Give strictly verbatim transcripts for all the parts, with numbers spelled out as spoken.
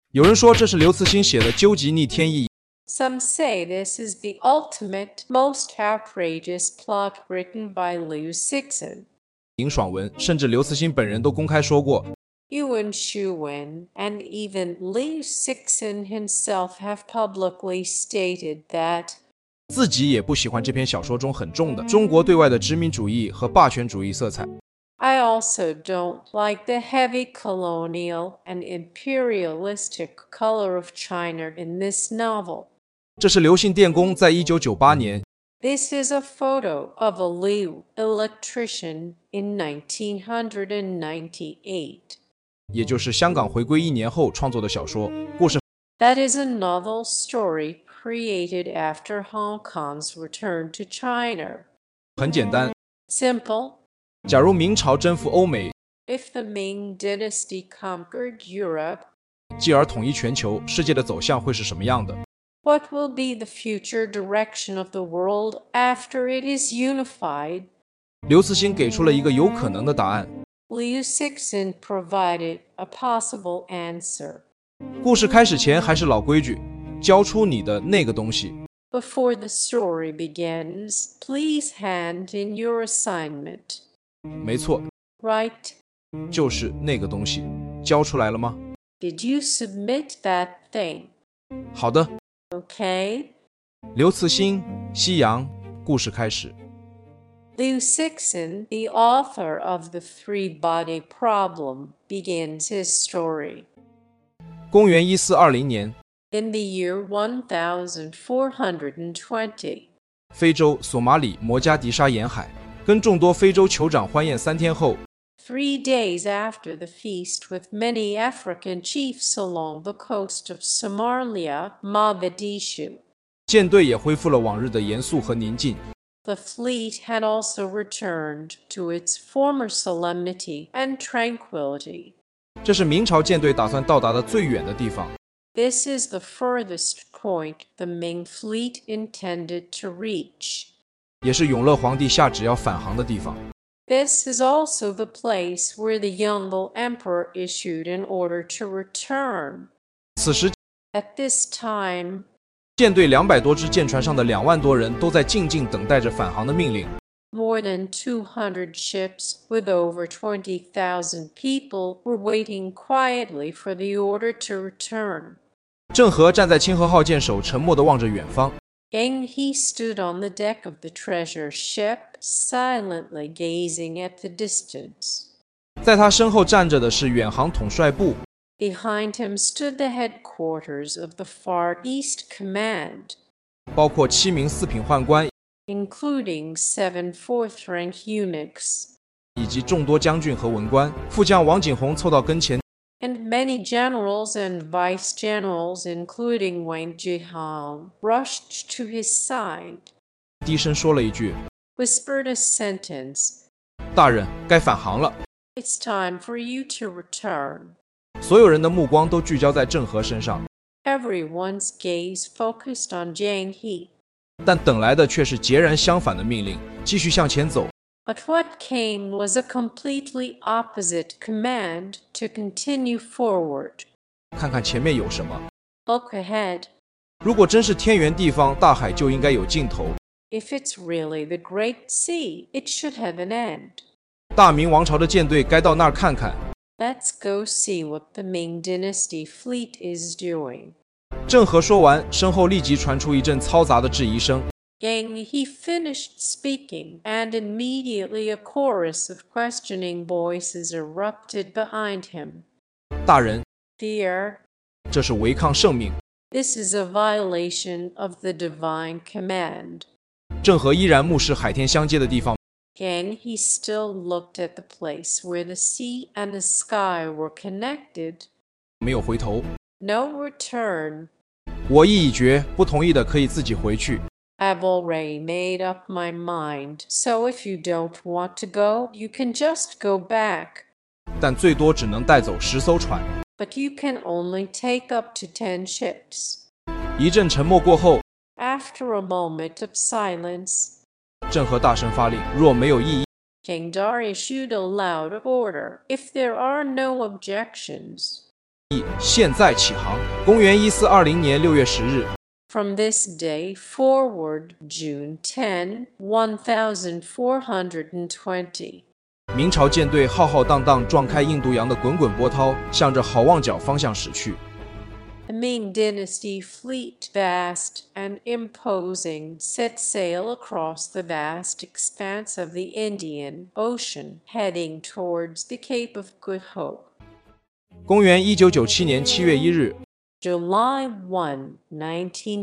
有人说这是刘慈欣写的《究极逆天意》。 Some say this is the ultimate, most outrageous plot written by Liu Cixin. 林爽文，甚至刘慈欣本人都公开说过 Yuan Shuwen and even Liu Cixin himself have publicly stated that 自己也不喜欢这篇小说中很重的中国对外的殖民主义和霸权主义色彩。 I also don't like the heavy colonial and imperialistic color of China in this novel. 这是刘姓电工在一九九八年 This is a photo of a Liu electrician in nineteen ninety-eight. 也就是香港回归一年后创作的小说。故事 That is a novel story created after Hong Kong's return to China. 很简单， Simple. 假如明朝征服欧美， If the Ming Dynasty conquered Europe, 继而统一全球，世界的走向会是什么样的？ what will be the future direction of the world after it is unified? 刘慈欣给出了一个有可能的答案。 Liu Cixin provided a possible answer. 故事开始前还是老规矩，交出你的那个东西。 Before the story begins, please hand in your assignment. 没错， Right? 就是那个东西，交出来了吗？ Did you submit that thing? 好的， Okay? 刘慈欣，夕阳，故事开始。 Liu Cixin, the author of The Three-Body Problem, begins his story. 公元一四二零年， In the year one thousand four hundred twenty, 非洲索马里摩加迪沙沿海，跟众多非洲酋长欢宴三天后， three days after the feast with many African chiefs along the coast of Somalia, Mogadishu, 舰队也恢复了往日的严肃和宁静。 the fleet had also returned to its former solemnity and tranquility. 这是明朝舰队打算到达的最远的地方， This is the furthest point the Ming fleet intended to reach. 也是永乐皇帝下旨要返航的地方。 This is also the place where the Yongle Emperor issued an order to return. 此时， At this time, 舰队两百多只舰船上的两万多人都在静静等待着返航的命令。 more than two hundred ships with over twenty thousand people were waiting quietly for the order to return. 郑和站在清河号舰首，沉默地望着远方。 Yang He stood on the deck of the treasure ship, silently gazing at the distance. 在他身后站着的是远航统帅部， Behind him stood the headquarters of the Far East Command, 包括七名四品宦官 including seven fourth-rank eunuchs, 以及众多将军和文官。副将王景洪凑到跟前， and many generals and vice-generals, including Wang Jihang, rushed to his side, 低声说了一句 whispered a sentence: 大人，该返航了。 It's time for you to return. 所有人的目光都聚焦在郑和身上， Everyone's gaze focused on Jiang He. 但等来的却是截然相反的命令：继续向前走。 But what came was a completely opposite command to continue forward. 看看前面有什么。 Look ahead. 如果真是天圆地方，大海就应该有尽头。 If it's really the Great Sea, it should have an end. 大明王朝的舰队该到那儿看看。 Let's go see what the Ming Dynasty fleet is doing. 郑和说完，身后立即传出一阵嘈杂的质疑声。 Yang He finished speaking, and immediately a chorus of questioning voices erupted behind him. 大人， Fear. 这是违抗圣命。 This is a violation of the divine command. 郑和依然目视海天相接的地方， Yang He still looked at the place where the sea and the sky were connected. 没有回头。 No return. 我意已决，不同意的可以自己回去。 I've already made up my mind, so if you don't want to go, you can just go back. 但最多只能带走十艘船。 But you can only take up to ten ships. 一阵沉默过后， After a moment of silence, 郑和大声发令：若没有异议， King Dar issued a loud order. If there are no objections, 现在起航。公元一四二零年六月十日。 From this day forward, June tenth, fourteen twenty. 明朝舰队浩浩荡荡撞开印度洋的滚滚波涛，向着好望角方向驶去。 The Ming Dynasty fleet, vast and imposing, set sail across the vast expanse of the Indian Ocean, heading towards the Cape of Good Hope. 公元一九九七年七月一日。 July first, nineteen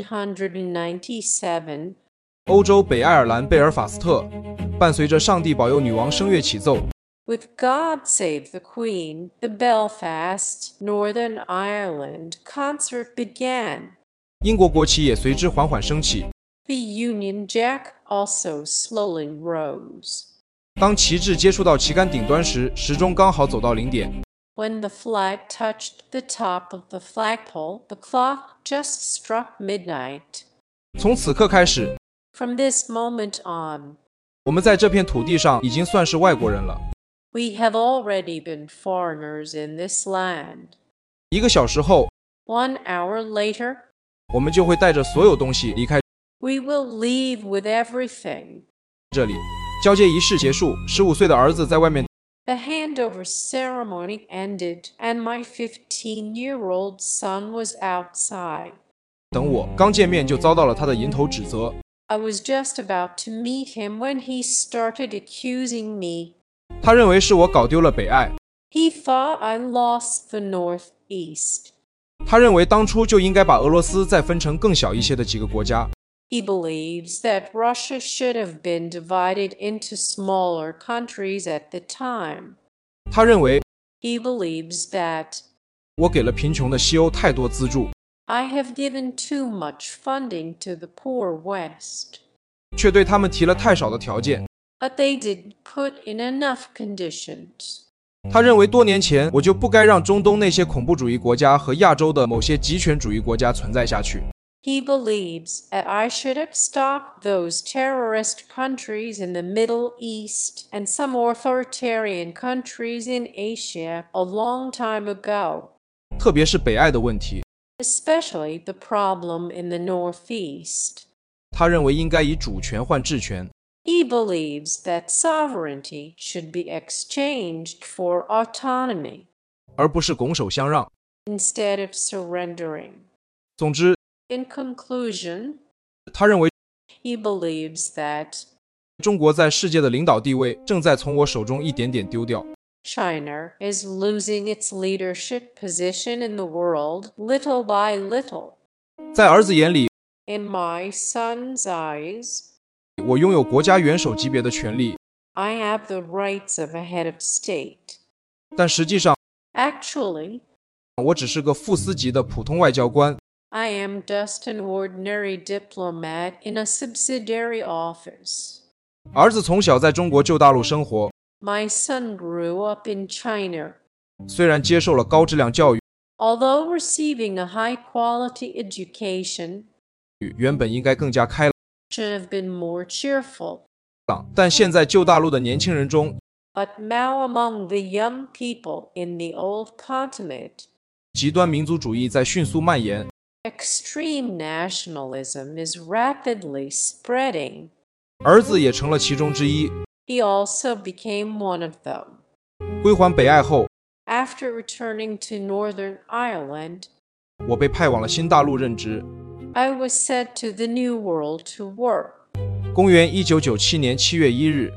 ninety-seven. 欧洲北爱尔兰贝尔法斯特，伴随着上帝保佑女王声乐起奏。 With God Save the Queen, the Belfast, Northern Ireland concert began. 英国国旗也随之缓缓升起。 The Union Jack also slowly rose. 当旗帜接触到旗杆顶端时，时钟刚好走到零点。 When the flag touched the top of the flagpole, the clock just struck midnight. 从此刻开始 From this moment on, 我们在这片土地上已经算是外国人了。 we have already been foreigners in this land. 一个小时后， One hour later, 我们就会带着所有东西离开 we will leave with everything. 这里。交接仪式结束，十五岁的儿子在外面。 The handover ceremony ended, and my fifteen-year-old son was outside. 等我刚见面就遭到了他的迎头指责。 I was just about to meet him when he started accusing me. 他认为是我搞丢了北爱。 He thought I lost the Northeast. 他认为当初就应该把俄罗斯再分成更小一些的几个国家。 He believes that Russia should have been divided into smaller countries at the time. 他认为 He believes that 我给了贫穷的西欧太多资助， I have given too much funding to the poor West. 却对他们提了太少的条件。 But they didn't put in enough conditions. 他认为多年前我就不该让中东那些恐怖主义国家和亚洲的某些极权主义国家存在下去。 He believes that I should have stopped those terrorist countries in the Middle East and some authoritarian countries in Asia a long time ago, 特别是北爱的问题， especially the problem in the Northeast. 他认为应该以主权换治权。 He believes that sovereignty should be exchanged for autonomy 而不是拱手相让。 instead of surrendering. 总之， In conclusion, 他认为 he believes that 中国在世界的领导地位正在从我手中一点点丢掉。 China is losing its leadership position in the world little by little. 在儿子眼里， In my son's eyes, 我拥有国家元首级别的权利， I have the rights of a head of state. 但实际上， Actually, 我只是个副司级的普通外交官。 I am just an ordinary diplomat in a subsidiary office. 儿子从小在中国旧大陆生活， My son grew up in China. 虽然接受了高质量教育， Although receiving a high-quality education 原本应该更加开 should have been more cheerful, 朗，但现在旧大陆的年轻人中， but now among the young people in the old continent, 极端民族主义在迅速蔓延。 extreme nationalism is rapidly spreading. 儿子也成了其中之一。 He also became one of them. 归还北爱后， After returning to Northern Ireland, 我被派往了新大陆任职。 I was sent to the New World to work. 公元一九九七年七月一日，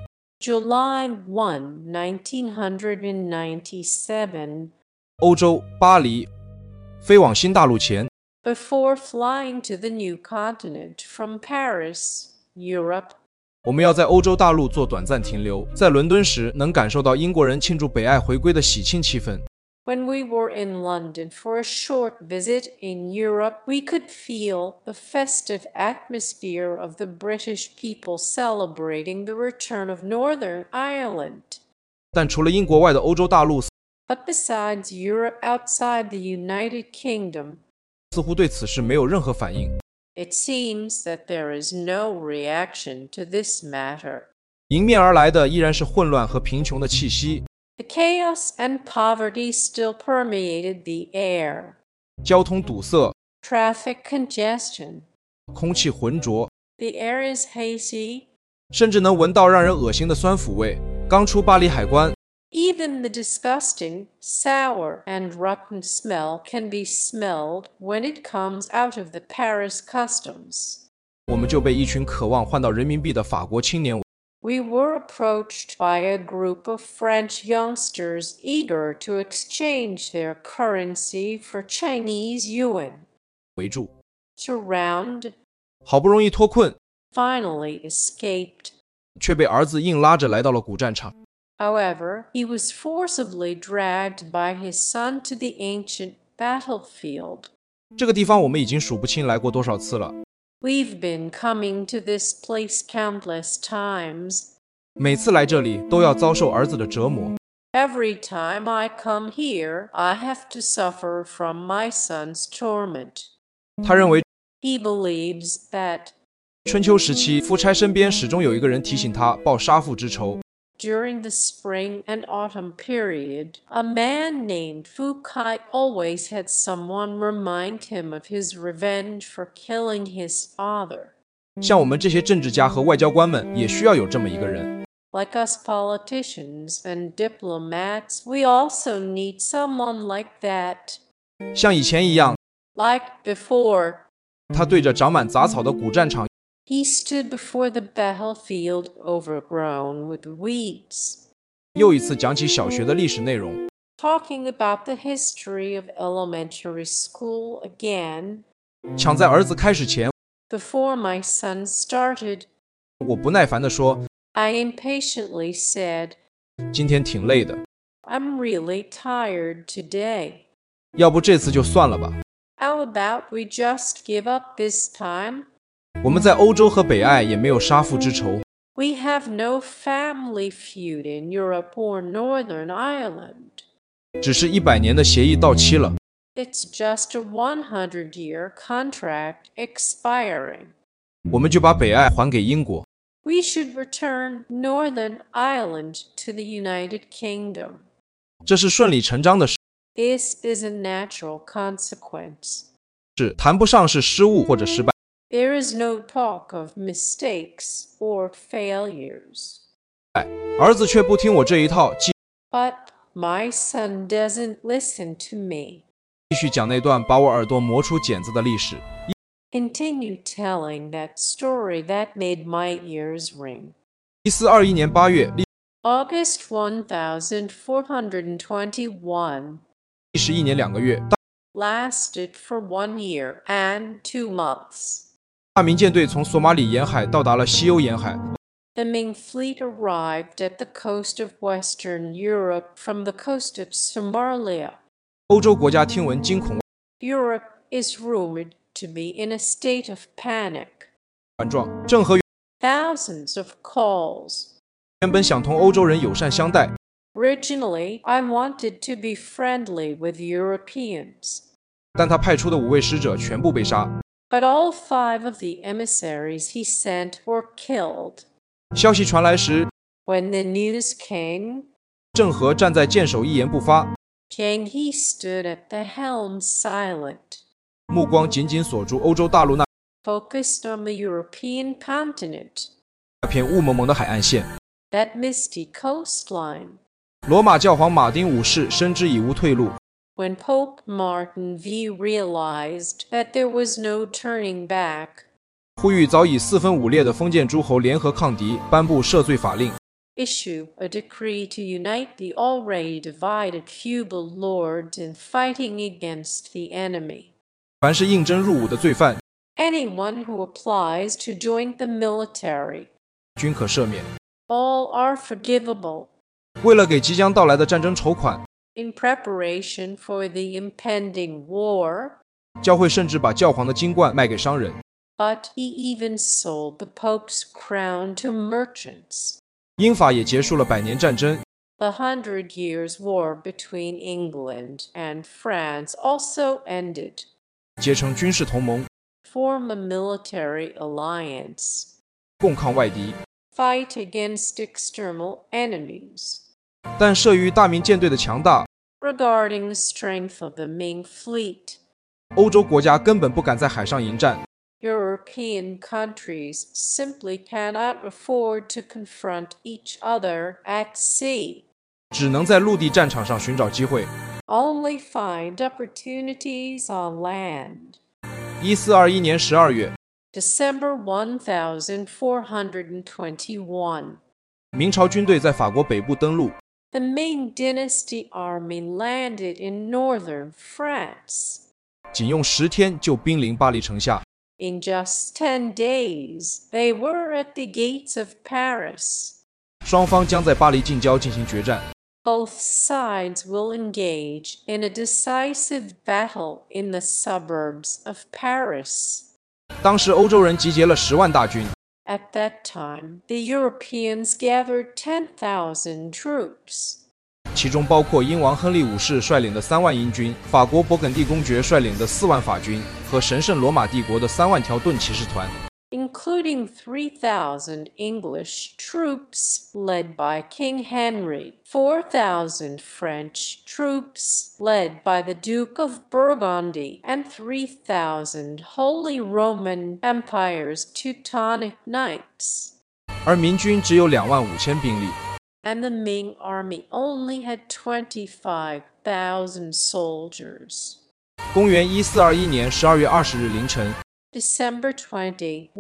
July first, nineteen ninety-seven. 欧洲巴黎，飞往新大陆前， Before flying to the new continent from Paris, Europe, 我们要在欧洲大陆做短暂停留。在伦敦时，能感受到英国人庆祝北爱回归的喜庆气氛。 when we were in London for a short visit in Europe, we could feel the festive atmosphere of the British people celebrating the return of Northern Ireland. 但除了英国外的欧洲大陆， But besides Europe outside the United Kingdom, 似乎对此事没有任何反应。 it seems that there is no reaction to this matter. 迎面而来的依然是混乱和贫穷的气息。 The chaos and poverty still permeated the air. 交通堵塞， Traffic congestion. 空气浑浊， The air is hazy. 甚至能闻到让人恶心的酸腐味。刚出巴黎海关， Even the disgusting, sour, and rotten smell can be smelled when it comes out of the Paris customs. 我们就被一群渴望换到人民币的法国青年 We were approached by a group of French youngsters eager to exchange their currency for Chinese yuan. 围住， Surrounded, 好不容易脱困， finally escaped. 却被儿子硬拉着来到了古战场。 However, he was forcibly dragged by his son to the ancient battlefield. 这个地方我们已经数不清来过多少次了， We've been coming to this place countless times. 每次来这里都要遭受儿子的折磨。 Every time I come here, I have to suffer from my son's torment. 他认为 He believes that 春秋时期，夫差身边始终有一个人提醒他报杀父之仇。 during the spring and autumn period, a man named Fu Kai always had someone remind him of his revenge for killing his father. 像我们这些政治家和外交官们，也需要有这么一个人。 Like us politicians and diplomats, we also need someone like that. 像以前一样， Like before, 他对着长满杂草的古战场， he stood before the battlefield overgrown with weeds, 又一次讲起小学的历史内容。 talking about the history of elementary school again. 抢在儿子开始前， Before my son started, 我不耐烦地说 I impatiently said, 今天挺累的， I'm really tired today. 要不这次就算了吧。 How about we just give up this time? 我们在欧洲和北爱也没有杀父之仇， We have no family feud in Europe or Northern Ireland. 只是一百年的协议到期了。 It's just a hundred-year contract expiring. 我们就把北爱还给英国。 We should return Northern Ireland to the United Kingdom. 这是顺理成章的事， This is a natural consequence. 谈不上是失误或者失败。 There is no talk of mistakes or failures. 儿子却不听我这一套，继 But my son doesn't listen to me. 续讲那段把我耳朵磨出茧子的历史。 Continue telling that story that made my ears ring. 一四二一年八月， August fourteen twenty-one 历时一年两个月， lasted for one year and two months. 大民舰队从索马里沿海到达了西欧沿海， The Ming fleet arrived at the coast of Western Europe from the coast of Somalia. 欧洲国家听闻惊恐 Europe is rumored to be in a state of panic. 万状，郑和 Thousands of calls. 原本想同欧洲人友善相待， Originally, I wanted to be friendly with Europeans, 但他派出的五位使者全部被杀。 but all five of the emissaries he sent were killed. 消息传来时， When the news came, 郑和站在舰首一言不发， Jiang He stood at the helm silent, 目光紧紧锁住欧洲大陆那 focused on the European continent, 片雾蒙蒙的海岸线。 that misty coastline. 罗马教皇马丁五世深知已无退路， When Pope Martin the First realized that there was no turning back, 呼吁早已四分五裂的封建诸侯联合抗敌，颁布赦罪法令， issue a decree to unite the already divided feudal lords in fighting against the enemy. 凡是应征入伍的罪犯， Anyone who applies to join the military, 均可赦免。 all are forgivable. 为了给即将到来的战争筹款， In preparation for the impending war, 教会甚至把教皇的金冠卖给商人。 but he even sold the Pope's crown to merchants. 英法也结束了百年战争， The Hundred Years' War between England and France also ended. 结成军事同盟， Form a military alliance. 共抗外敌。 Fight against external enemies. 但慑于大明舰队的强大， regarding the strength of the Ming fleet, 欧洲国家根本不敢在海上迎战。 European countries simply cannot afford to confront each other at sea, 只能在陆地战场上寻找机会。 only find opportunities on land. 一四二一年十二月， December fourteen twenty-one, 明朝军队在法国北部登陆， the Ming Dynasty army landed in northern France. 仅用十天就兵临巴黎城下。 In just ten days, they were at the gates of Paris. 双方将在巴黎近郊进行决战。 Both sides will engage in a decisive battle in the suburbs of Paris. 当时欧洲人集结了十万大军， At that time, the Europeans gathered ten thousand troops. 其中包括英王亨利五世率领的三万英军，法国勃艮第公爵率领的四万法军和神圣罗马帝国的三万条盾骑士团， including three thousand English troops led by King Henry, four thousand French troops led by the Duke of Burgundy, and three thousand Holy Roman Empire's Teutonic Knights. 而明军只有两万五千兵力。 And the Ming army only had twenty-five thousand soldiers. 公元一四二一年十二月二十日凌晨， December twentieth,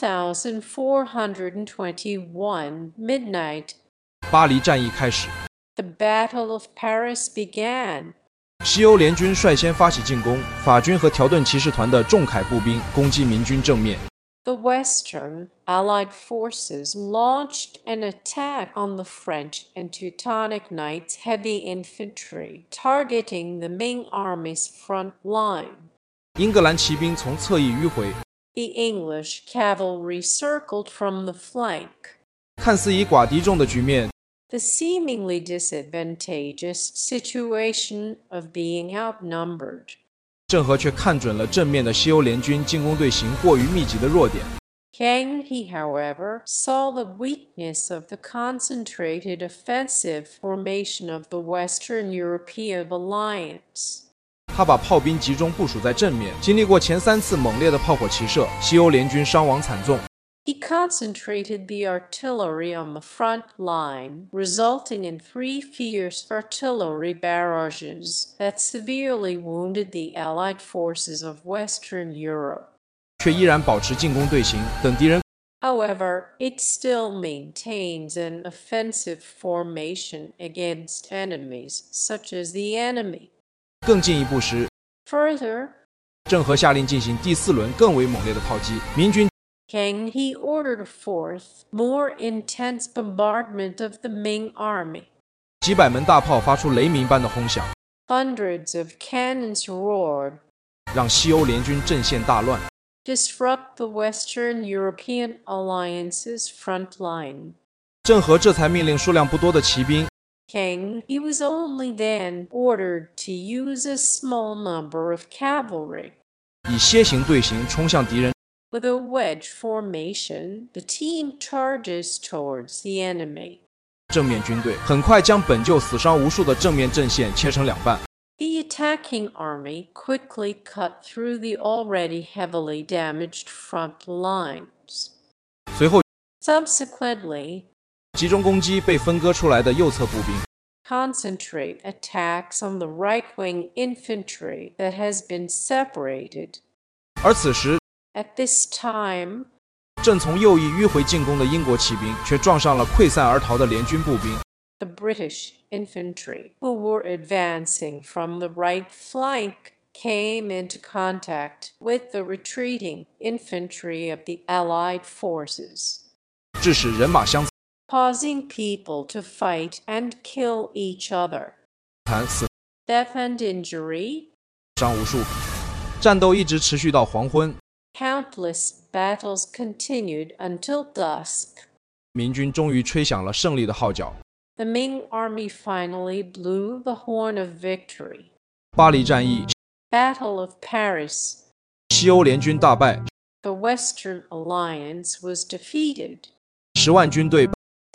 fourteen twenty-one, midnight, 巴黎战役开始。 the Battle of Paris began. 西欧联军率先发起进攻，法军和条顿骑士团的重铠步兵攻击明军正面。 The Western Allied forces launched an attack on the French and Teutonic Knights' heavy infantry, targeting the Ming army's front line. 英格兰骑兵从侧翼迂回， The English cavalry circled from the flank. 看似以寡敌众的局面， The seemingly disadvantageous situation of being outnumbered. 郑和却看准了正面的西欧联军进攻队形过于密集的弱点。 Kang He, however, saw the weakness of the concentrated offensive formation of the Western European alliance. 他把炮兵集中部署在正面，经历过前三次猛烈的炮火齐射，西欧联军伤亡惨重。 He concentrated the artillery on the front line, resulting in three fierce artillery barrages that severely wounded the Allied forces of Western Europe. 却依然保持进攻队形，等敌人。 However, it still maintains an offensive formation against enemies, such as the enemy. 更进一步时， Further, 郑和下令进行第四轮更为猛烈的炮击，明军 Kang He ordered a fourth, more intense bombardment of the Ming army. 几百门大炮发出雷鸣般的轰响， Hundreds of cannons roared, 让西欧联军阵线大乱。 disrupt the Western European alliance's front line. 郑和这才命令数量不多的骑兵 King, he was only then ordered to use a small number of cavalry. 以楔形队形冲向敌人。 With a wedge formation, the team charges towards the enemy. 正面军队很快将本就死伤无数的正面阵线切成两半。 The attacking army quickly cut through the already heavily damaged front lines. 随后， Subsequently, 集中攻击被分割出来的右侧步兵。 concentrate attacks on the right-wing infantry that has been separated. 而此时， At this time, 正从右翼迂回进攻的英国骑兵却撞上了溃散而逃的联军步兵。 the British infantry, who were advancing from the right flank, came into contact with the retreating infantry of the Allied forces, 致使人马相 causing people to fight and kill each other. 残，死 Death and injury, 伤无数。战斗一直持续到黄昏， countless battles continued until dusk. 明军终于吹响了胜利的号角。 The Ming army finally blew the horn of victory. 巴黎战役， Battle of Paris. 西欧联军大败， The Western Alliance was defeated. 十万军队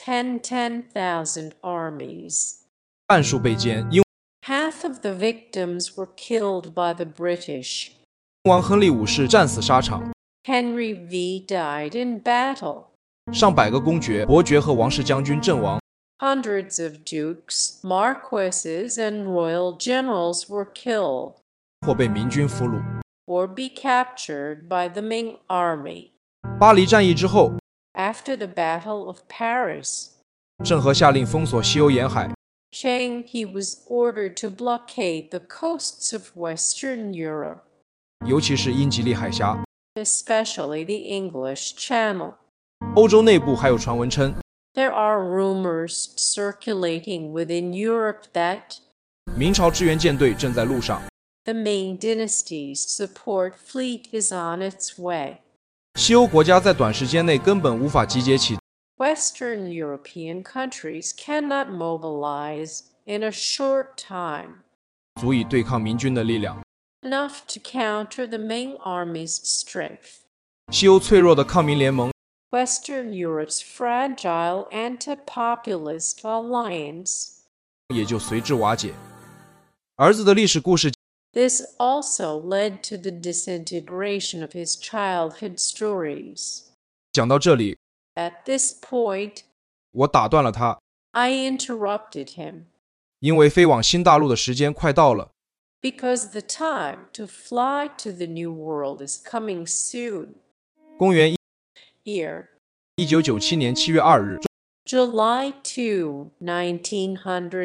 ten ten thousand armies. 半数被歼，英 Half of the victims were killed by the British. 王亨利五世战死沙场， Henry the Eighth died in battle. 上百个公爵、伯爵和王室将军阵亡， Hundreds of dukes, marquises, and royal generals were killed 或被明军俘虏。 or be captured by the Ming army. 巴黎战役之后， After the Battle of Paris, 郑和下令封锁西欧沿海， Chiang he was ordered to blockade the coasts of Western Europe, 尤其是英吉利海峡。 especially the English Channel. 欧洲内部还有传闻称， There are rumors circulating within Europe that 明朝支援舰队正在路上。 the Ming dynasty's support fleet is on its way. 西欧国家在短时间内根本无法集结起 Western European countries cannot mobilize in a short time 足以对抗明军的力量。 enough to counter the Ming army's strength. 西欧脆弱的抗民联盟 Western Europe's fragile anti-populist alliance. 也就随之瓦解。儿子的历史故事 This also led to the disintegration of his childhood stories. 讲到这里， At this point, 我打断了他， I interrupted him 因为飞往新大陆的时间快到了。 because the time to fly to the New World is coming soon. 公元 Here, 一九九七年七月二日， July second, nineteen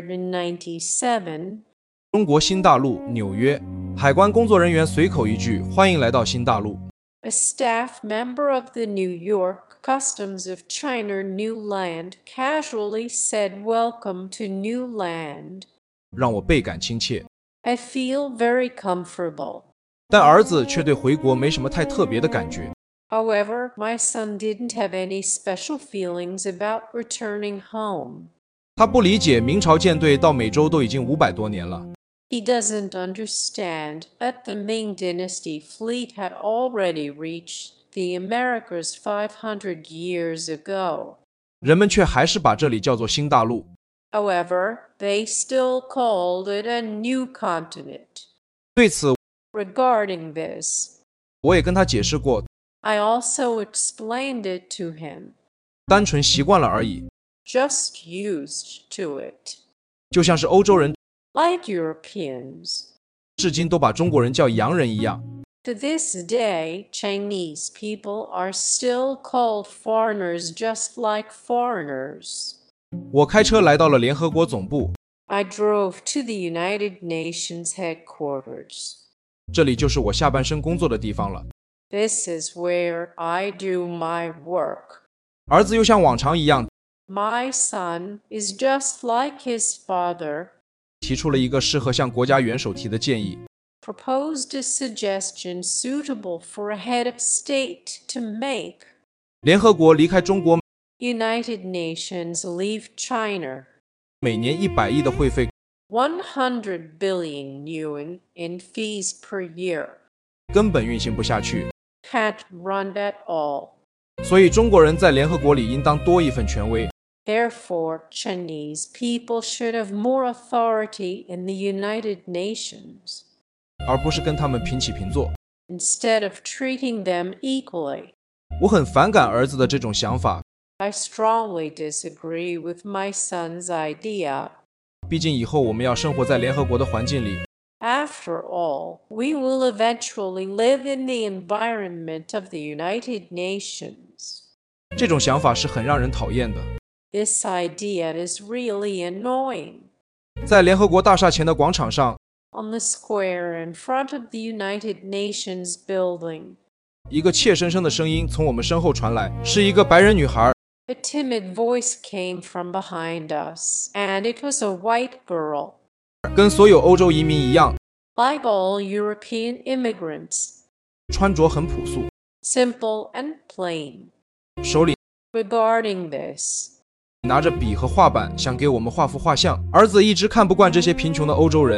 ninety-seven, 中国新大陆纽约，海关工作人员随口一句：“欢迎来到新大陆。” a staff member of the New York Customs of China New Land casually said, "Welcome to New Land." 让我倍感亲切。 I feel very comfortable. 但儿子却对回国没什么太特别的感觉。 However, my son didn't have any special feelings about returning home. 他不理解明朝舰队到美洲都已经五百多年了， He doesn't understand that the Ming Dynasty fleet had already reached the Americas five hundred years ago. 人们却还是把这里叫做新大陆。 However, they still called it a new continent. 对此， Regarding this, 我也跟他解释过， I also explained it to him, 单纯习惯了而已， just used to it. 就像是欧洲人 Like Europeans, 至今都把中国人叫洋人一样。 to this day, Chinese people are still called foreigners just like foreigners. 我开车来到了联合国总部， I drove to the United Nations headquarters. 这里就是我下半生工作的地方了。 This is where I do my work. 儿子又像往常一样 My son is just like his father, 提出了一个适合向国家元首提的建议。 proposed a suggestion suitable for a head of state to make. 联合国离开中国 United Nations leave China. 每年一百亿的会费， one hundred billion yuan in fees per year. 根本运行不下去。 Can't run at all. 所以中国人在联合国里应当多一份权威。 Therefore, Chinese people should have more authority in the United Nations, 而不是跟他们平起平坐。 instead of treating them equally. 我很反感儿子的这种想法， I strongly disagree with my son's idea. 毕竟以后我们要生活在联合国的环境里， After all, we will eventually live in the environment of the United Nations. 这种想法是很让人讨厌的。 This idea is really annoying. 在联合国大厦前的广场上， On the square in front of the United Nations building, 一个怯生生的声音从我们身后传来，是一个白人女孩。 a timid voice came from behind us, and it was a white girl. 跟所有欧洲移民一样， Like all European immigrants, 穿着很朴素， simple and plain. 手里 Regarding this, 拿着笔和画板，想给我们画幅画像。儿子一直看不惯这些贫穷的欧洲人，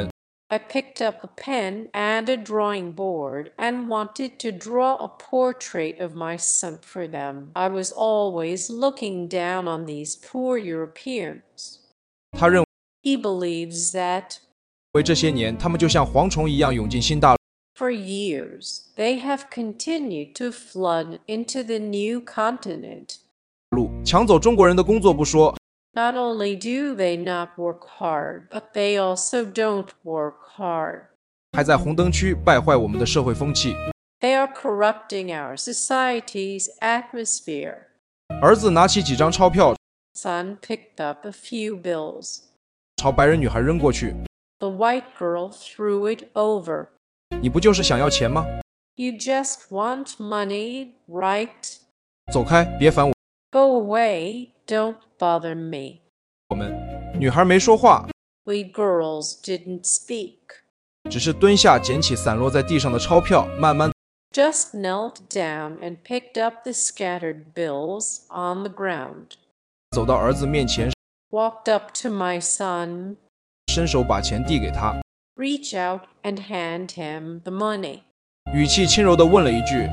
I picked up a pen and a drawing board and wanted to draw a portrait of my son for them. I was always looking down on these poor Europeans. 他认 He believes that 为这些年他们就像蝗虫一样涌进新大 for years they have continued to flood into the new continent. 陆，抢走中国人的工作不说， Not only do they not work hard, but they also don't work hard. 还在红灯区败坏我们的社会风气。 They are corrupting our society's atmosphere. 儿子拿起几张钞票， Son picked up a few bills. 朝白人女孩扔过去。 The white girl threw it over. 你不就是想要钱吗？ You just want money, right? 走开，别烦我。 Go away, don't bother me. 我们女孩没说话， We girls didn't speak. 只是蹲下捡起散落在地上的钞票，慢慢 Just knelt down and picked up the scattered bills on the ground. 走到儿子面前， Walked up to my son, 伸手把钱递给他， reach out and hand him the money. 语气轻柔地问了一句：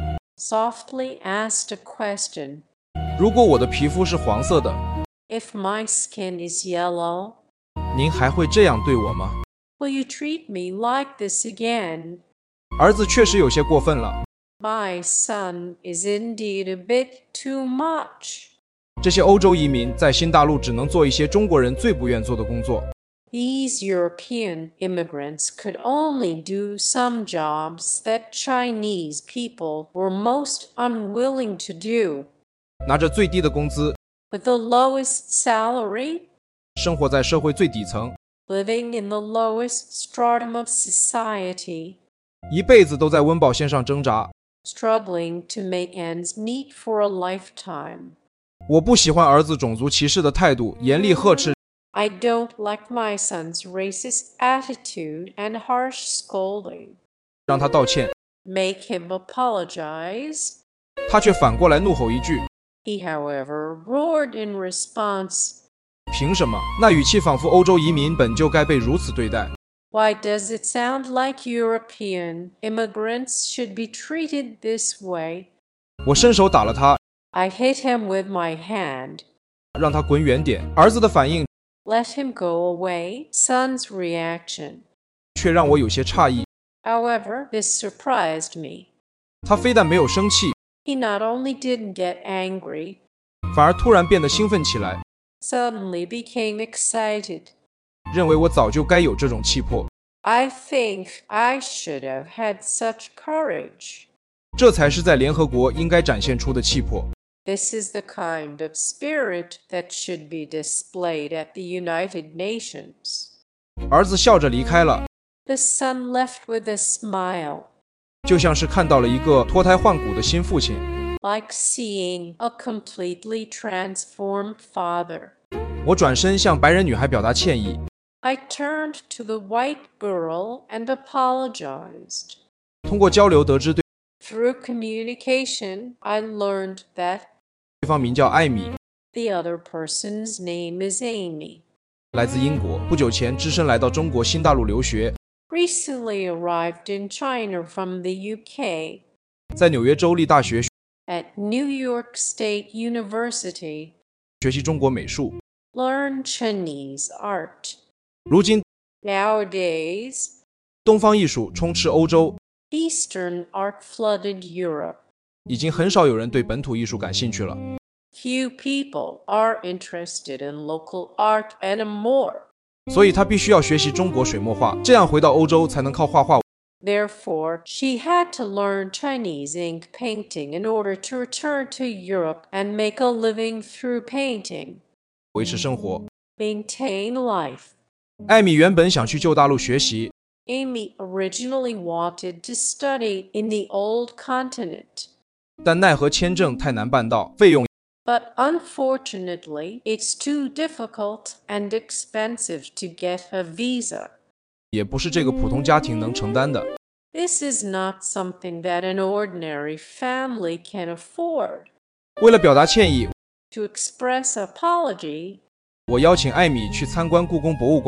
Softly asked a question. 如果我的皮肤是黄色的， If my skin is yellow, 您还会这样对我吗？ will you treat me like this again? 儿子确实有些过分了。 My son is indeed a bit too much. 这些欧洲移民在新大陆只能做一些中国人最不愿做的工作。 These European immigrants could only do some jobs that Chinese people were most unwilling to do. 拿着最低的工资， With the lowest salary, 生活在社会最底层， living in the lowest stratum of society, 一辈子都在温饱线上挣扎。 struggling to make ends meet for a lifetime. 我不喜欢儿子种族歧视的态度，严厉呵斥， I don't like my son's racist attitude and harsh scolding. 让他道歉。 Make him apologize. 他却反过来怒吼一句： He, however, roared in response, 凭什么？那语气仿佛欧洲移民本就该被如此对待。 Why does it sound like European immigrants should be treated this way? 我伸手打了他， I hit him with my hand. 让他滚远点。儿子的反应 Let him go away. Son's reaction. 却让我有些诧异， However, this surprised me. 他非但没有生气， He not only didn't get angry, 反而突然变得兴奋起来， suddenly became excited. 认为我早就该有这种气魄。 I think I should have had such courage. 这才是在联合国应该展现出的气魄。 This is the kind of spirit that should be displayed at the United Nations. 儿子笑着离开了， The son left with a smile, 就像是看到了一个脱胎换骨的新父亲。 like seeing a completely transformed father. 我转身向白人女孩表达歉意， I turned to the white girl and apologized. 通过交流得知对 Through communication, I learned that 对方名叫艾米， the other person's name is Amy. 来自英国，不久前只身来到中国新大陆留学， Recently arrived in China from the U K. 在纽约州立大学 At New York State University, 学习中国美术。 learn Chinese art. 如今， Nowadays, 东方艺术充斥欧洲， Eastern art flooded Europe. 已经很少有人对本土艺术感兴趣了。 Few people are interested in local art anymore. 所以他必须要学习中国水墨画，这样回到欧洲才能靠画画 Therefore, she had to learn Chinese ink painting in order to return to Europe and make a living through painting. 维持生活。 Maintain life. 艾米原本想去旧大陆学习， Amy originally wanted to study in the old continent, 但奈何签证太难办到，费用 but unfortunately, it's too difficult and expensive to get a visa. 也不是这个普通家庭能承担的。 This is not something that an ordinary family can afford. 为了表达歉意， To express apology, 我邀请艾米去参观故宫博物馆。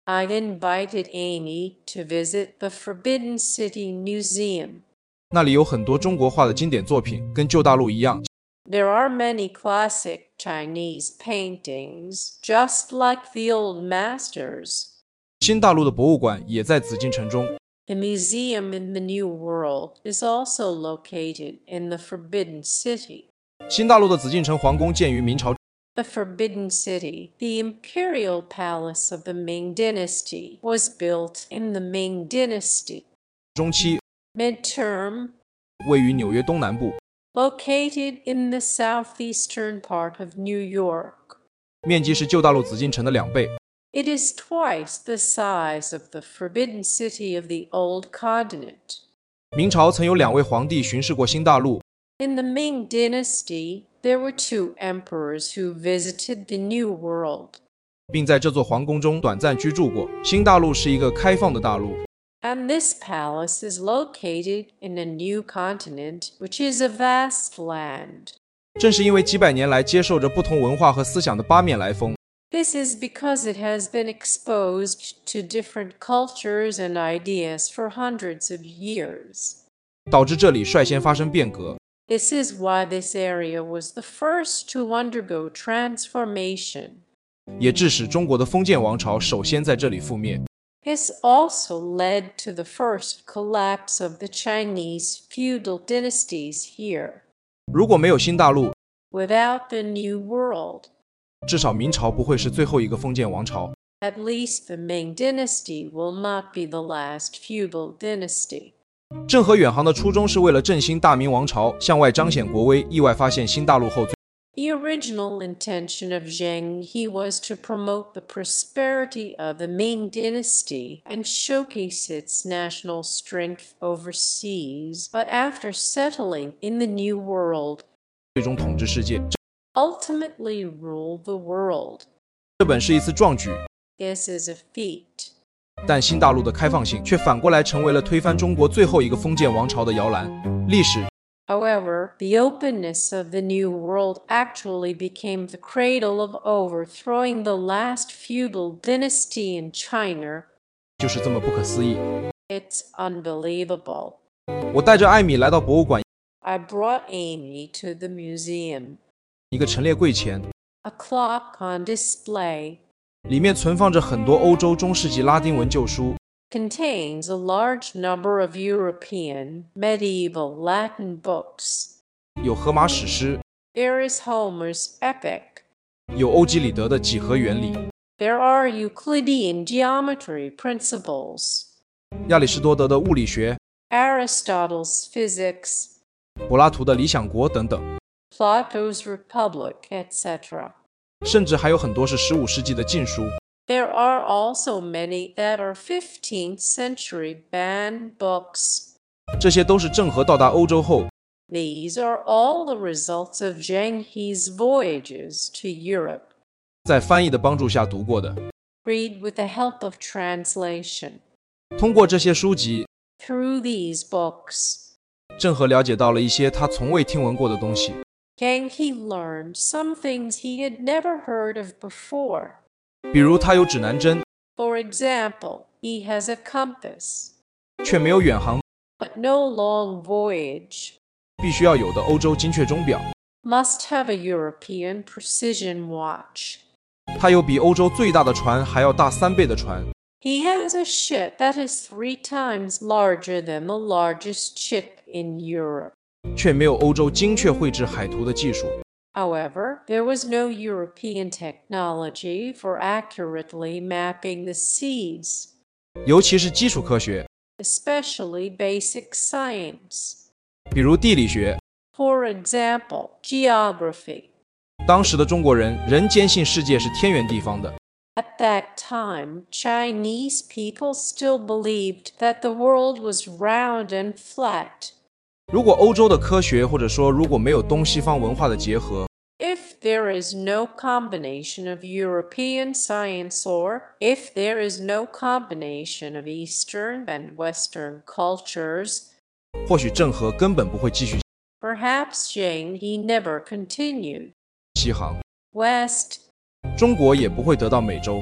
I invited Amy to visit the Forbidden City Museum. 那里有很多中国画的经典作品，跟旧大陆一样。 There are many classic Chinese paintings, just like the old masters. 新大陆的博物馆也在紫禁城中。 The museum in the New World is also located in the Forbidden City. 新大陆的紫禁城皇宫建于明朝。 The Forbidden City, the imperial palace of the Ming Dynasty, was built in the Ming Dynasty. 中期 Midterm, 位于纽约东南部， located in the southeastern part of New York. 面积是旧大陆紫禁城的两倍。 It is twice the size of the Forbidden City of the Old Continent. 明朝曾有两位皇帝巡视过新大陆。 In the Ming Dynasty, there were two emperors who visited the New World. 并在这座皇宫中短暂居住过。新大陆是一个开放的大陆。 And this palace is located in a new continent, which is a vast land. 正是因为几百年来接受着不同文化和思想的八面来风。 This is because it has been exposed to different cultures and ideas for hundreds of years. 导致这里率先发生变革。 This is why this area was the first to undergo transformation. 也致使中国的封建王朝首先在这里覆灭。 This also led to the first collapse of the Chinese feudal dynasties here. 如果没有新大陆， Without the New World, 至少明朝不会是最后一个封建王朝。 at least the Ming Dynasty will not be the last feudal dynasty. 郑和远航的初衷是为了振兴大明王朝，向外彰显国威。意外发现新大陆后， The original intention of Zheng He was to promote the prosperity of the Ming Dynasty and showcase its national strength overseas, but after settling in the New World, 最终统治世界。 ultimately rule the world. 这本是一次壮举， This is a feat. 但新大陆的开放性却反过来成为了推翻中国最后一个封建王朝的摇篮。历史 However, the openness of the New World actually became the cradle of overthrowing the last feudal dynasty in China. 就是这么不可思议。 It's unbelievable. 我带着艾米来到博物馆， I brought Amy to the museum. 一个陈列柜前， A clock on display 里面存放着很多欧洲中世纪拉丁文旧书， contains a large number of European medieval Latin books. 有荷马史诗， There is Homer's epic. 有欧几里得的几何原理， There are Euclidean geometry principles, 亚里士多德的物理学， Aristotle's physics, 柏拉图的理想国等等， Plato's Republic, et cetera. 甚至还有很多是十五世纪的禁书。 There are also many that are fifteenth century banned books. 这些都是郑和到达欧洲后， These are all the results of Zheng He's voyages to Europe. 在翻译的帮助下读过的。 Read with the help of translation. 通过这些书籍， Through these books, 郑和了解到了一些他从未听闻过的东西。 Zheng He learned some things he had never heard of before. 比如他有指南针， For example, he has a compass, 却没有远航 but no long voyage. 必须要有的欧洲精确钟表。 Must have a European precision watch. 他有比欧洲最大的船还要大三倍的船。 He has a ship that is three times larger than the largest ship in Europe. 却没有欧洲精确绘制海图的技术。 However, there was no European technology for accurately mapping the seas, 尤其是基础科学， especially basic science. 比如地理学。 For example, geography. 当时的中国人仍坚信世界是天圆地方的。 At that time, Chinese people still believed that the world was round and flat. 如果欧洲的科学，或者说如果没有东西方文化的结合， If there is no combination of European science, or if there is no combination of Eastern and Western cultures, 或许郑和根本不会继续 perhaps Zheng He never continued. 西航， West, 中国也不会得到美洲。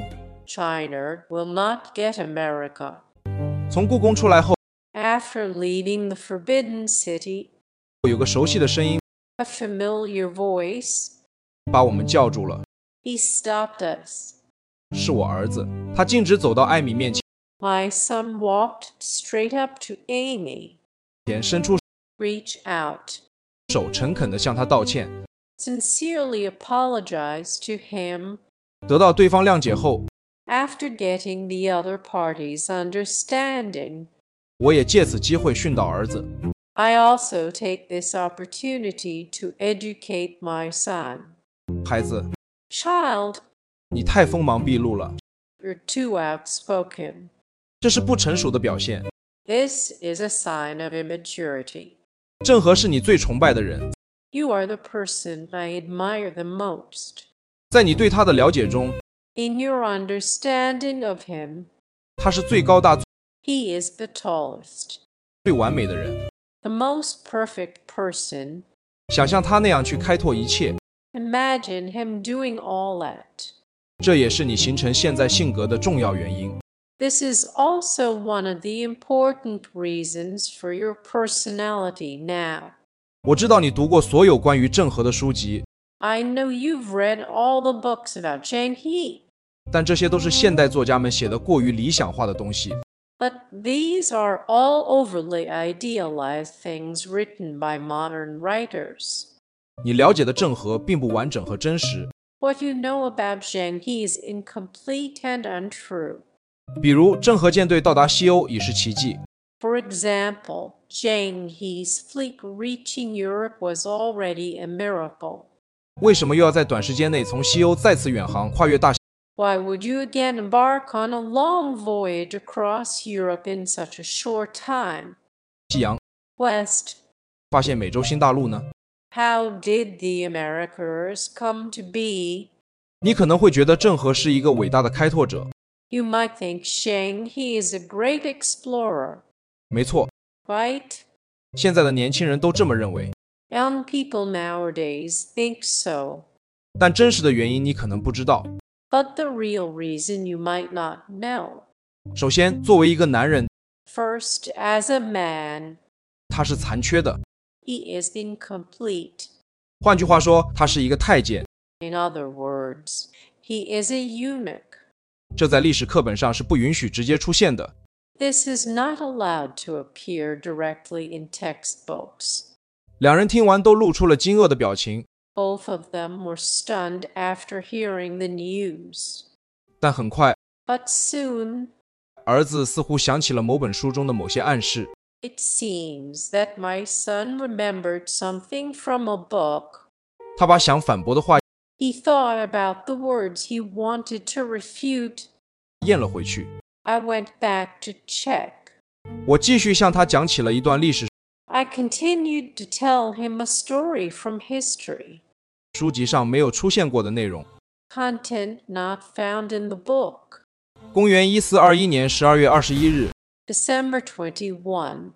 China will not get America. 从故宫出来后， After leaving the Forbidden City, 有个熟悉的声音 a familiar voice, 把我们叫住了， he stopped us. 是我儿子。他径直走到艾米面 My son walked straight up to Amy, 前，伸出 reached out, 手，诚恳地向他道歉。 sincerely apologized to him. 得到对方谅解后， After getting the other party's understanding, 我也借此机会训导儿子。 I also take this opportunity to educate my son. 孩子， Child, 你太锋芒毕露了， you're too outspoken. 这是不成熟的表现。 This is a sign of immaturity. 郑和是你最崇拜的人， You are the person I admire the most. 在你对他的了解中， In your understanding of him, 他是最高大、 he is the tallest, 最完美的人。 the most perfect person. 想象他那样去开拓一切， Imagine him doing all that. 这也是你形成现在性格的重要原因。 This is also one of the important reasons for your personality now. 我知道你读过所有关于郑和的书籍， I know you've read all the books about Zheng He, 但这些都是现代作家们写的过于理想化的东西。 but these are all overly idealized things written by modern writers. 你了解的郑和并不完整和真实。 What you know about Zheng He is incomplete and untrue. 比如，郑和舰队到达西欧已是奇迹。 For example, Zheng He's fleet reaching Europe was already a miracle. 为什么又要在短时间内从西欧再次远航，跨越大 Why would you again embark on a long voyage across Europe in such a short time? 西洋， West, 发现美洲新大陆呢？ how did the Americas come to be? 你可能会觉得郑和是一个伟大的开拓者。 You might think Zheng He is a great explorer, 没错， right? 现在的年轻人都这么认为。 Young people nowadays think so. 但真实的原因你可能不知道。 But the real reason you might not know. 首先，作为一个男人， First, as a man, 他是残缺的。 he is incomplete. 换句话说，他是一个太监。 In other words, he is a eunuch. 这在历史课本上是不允许直接出现的。 This is not allowed to appear directly in textbooks. 两人听完都露出了惊愕的表情， Both of them were stunned after hearing the news. 但很快， But soon, 儿子似乎想起了某本书中的某些暗示。 it seems that my son remembered something from a book. 他把想反驳的话 He thought about the words he wanted to refute. 咽了回去。 I went back to check. 我继续向他讲起了一段历史 I continued to tell him a story from history, 书籍上没有出现过的内容。 content not found in the book. 公元一四二一年十二月二十一日， December twenty-first,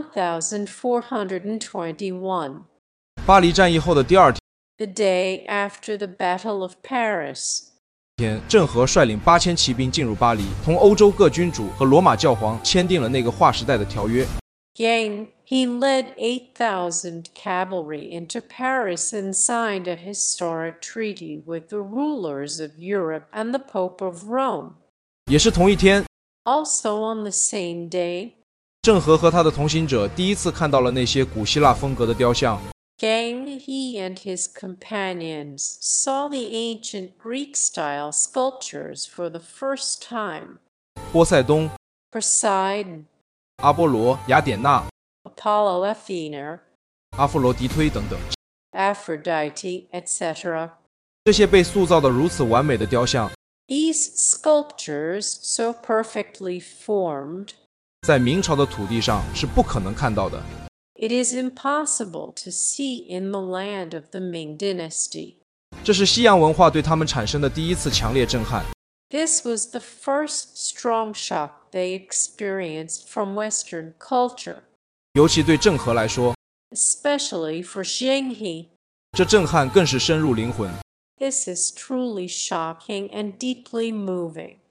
fourteen twenty-one, 巴黎战役后的第二 the day after the Battle of Paris. 天，郑和率领八千骑兵进入巴黎，同欧洲各君主和罗马教皇签订了那个划时代的条约。 Again, he led eight thousand cavalry into Paris and signed a historic treaty with the rulers of Europe and the Pope of Rome. 也是同一天， Also on the same day, 郑和和他的同行者第一次看到了那些古希腊风格的雕像。 Zheng He and his companions saw the ancient Greek-style sculptures for the first time. 波塞冬、 Poseidon, 阿波罗、雅典娜、 Apollo Athena, 阿弗罗狄忒等等， Aphrodite, et cetera. 这些被塑造得如此完美的雕像， These sculptures, so perfectly formed, 在明朝的土地上是不可能看到的。 it is impossible to see in the land of the Ming Dynasty. 这是西洋文化对他们产生的第一次强烈震撼。 This was the first strong shock they experienced from Western culture, 尤其对郑和来说， especially for Zheng He. 这震撼更是深入灵魂。 This is truly shocking and deeply moving.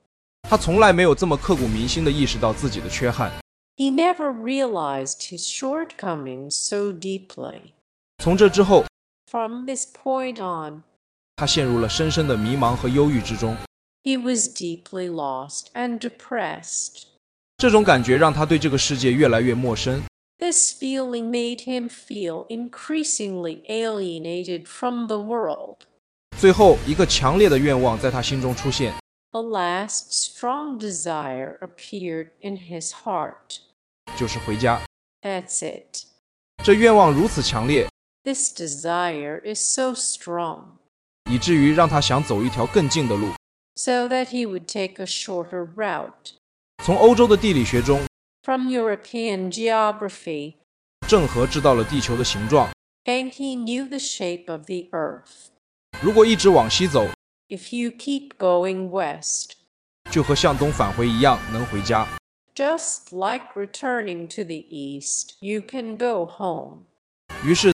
他从来没有这么刻骨铭心地意识到自己的缺憾。 He never realized his shortcomings so deeply. 从这之后， From this point on, 他陷入了深深的迷茫和忧郁之中。 he was deeply lost and depressed. 这种感觉让他对这个世界越来越陌生。 This feeling made him feel increasingly alienated from the world. 最后，一个强烈的愿望在他心中出现， A last strong desire appeared in his heart. 就是回家。 That's it. 这愿望如此强烈， This desire is so strong, 以至于让他想走一条更近的路。 so that he would take a shorter route. 从欧洲的地理学中， From European geography, 郑和知道了地球的形状。 and he knew the shape of the earth. 如果一直往西走， If you keep going west, 就和向东返回一样，能回家。 just like returning to the east, you can go home. 于是，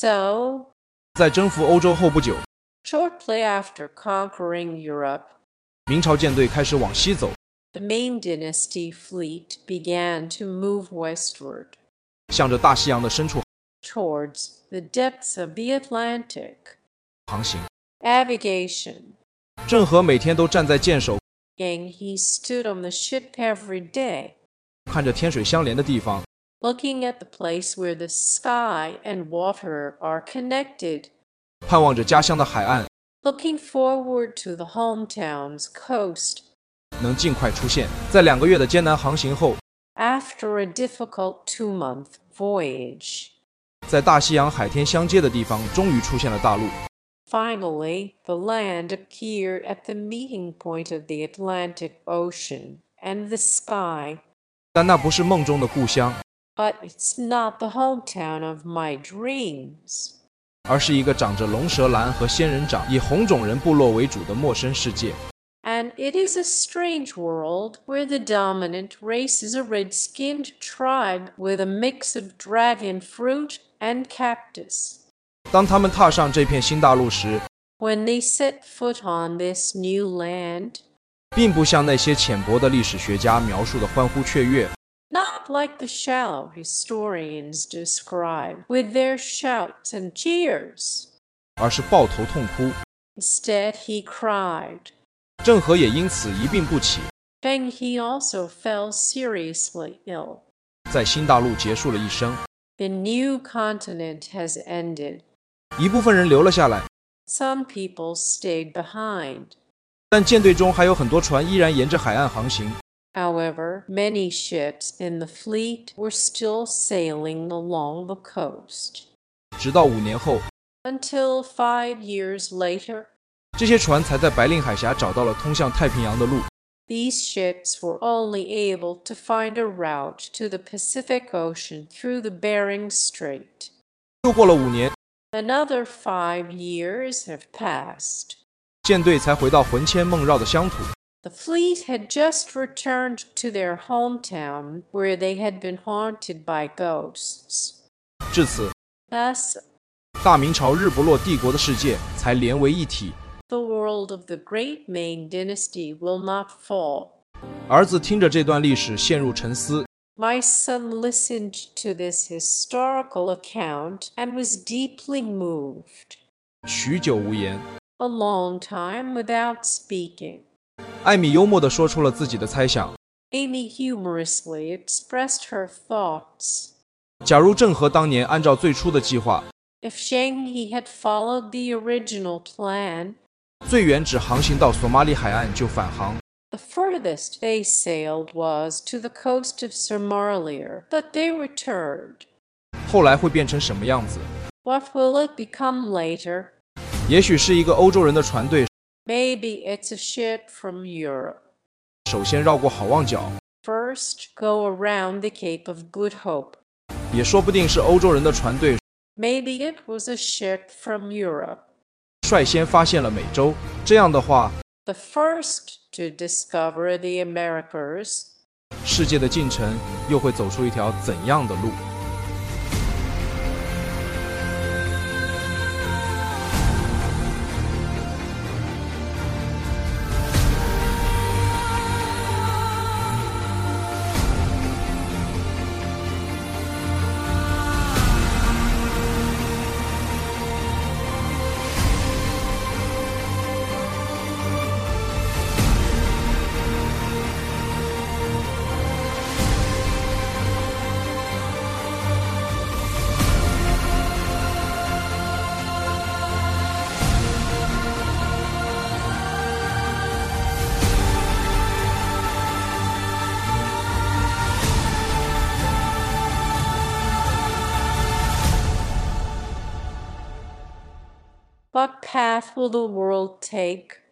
So, 在征服欧洲后不久， shortly after conquering Europe, 明朝舰队开始往西走， the Ming Dynasty fleet began to move westward 向着大西洋的深处 towards the depths of the Atlantic. 航行。 Navigation. 郑和每天都站在舰首， And he stood on the ship every day, 看着天水相连的地方， looking at the place where the sky and water are connected, 盼望着家乡的海岸 looking forward to the hometown's coast. 能尽快出现。在两个月的艰难航行后， After a difficult two-month voyage, 在大西洋海天相接的地方，终于出现了大陆。 finally, the land appeared at the meeting point of the Atlantic Ocean and the sky. 但那不是梦中的故乡， But it's not the hometown of my dreams. 而是一个长着龙舌兰和仙人掌、以红种人部落为主的陌生世界。 And it is a strange world where the dominant race is a red-skinned tribe with a mix of dragon fruit and cactus. 当他们踏上这片新大陆时， When they set foot on this new land, 并不像那些浅薄的历史学家描述的欢呼雀跃， not like the shallow historians describe, with their shouts and cheers. 而是抱头痛哭。 Instead, he cried, 郑和也因此一病不起， and he also fell seriously ill. 在新大陆结束了一生。 The new continent has ended. 一部分人留了下来， Some people stayed behind. 但舰队中还有很多船依然沿着海岸航行。 However, many ships in the fleet were still sailing along the coast. 直到五年后， Until five years later, 这些船才在白令海峡找到了通向太平洋的路。 these ships were only able to find a route to the Pacific Ocean through the Bering Strait. 又过了五年， Another five years have passed. 舰队才回到魂牵梦绕的乡土。 The fleet had just returned to their hometown where they had been haunted by ghosts. 至此， Thus, 大明朝日不落帝国的世界才连为一体。 the world of the great Ming Dynasty will not fall. 儿子听着这段历史陷入沉思， My son listened to this historical account and was deeply moved. 许久无言。 A long time without speaking. 艾米幽默地说出了自己的猜想： Amy humorously expressed her thoughts. 假如郑和当年按照最初的计划， If Shang He had followed the original plan, 最远只航行到索马里海岸就返航， the furthest they sailed was to the coast of Somalia, but they returned. 后来会变成什么样子？ What will it become later? 也许是一个欧洲人的船队， Maybe it's a ship from Europe. 首先绕过好望角， First, go around the Cape of Good Hope. 也说不定是欧洲人的船队 Maybe it was a ship from Europe. 率先发现了美洲。这样的话， The first to discover the Americas. 世界的进程又会走出一条怎样的路？ What path will the world take?